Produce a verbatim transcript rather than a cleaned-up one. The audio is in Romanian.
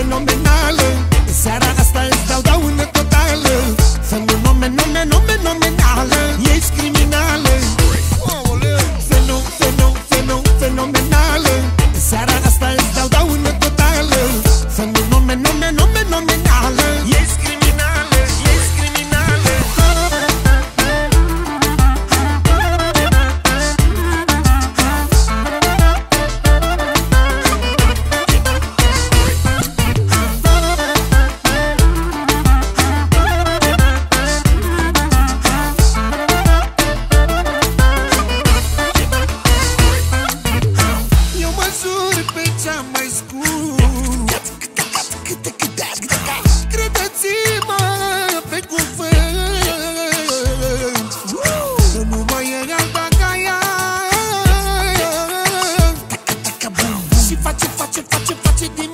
fenomenală. Seara asta îți dau daună totală. Fenomenală, ești criminală. Feno, feno, feno, fenomenală. Seara asta îți dau daună totală. Fenomenală, ești criminală, ești criminală. Pe cea mai scurt, credeți-mă pe cuvânt, că nu mai e alta ca ea. Și face, face, face, face din